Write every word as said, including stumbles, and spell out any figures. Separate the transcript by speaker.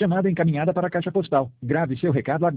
Speaker 1: Chamada encaminhada para a caixa postal. Grave seu recado agora.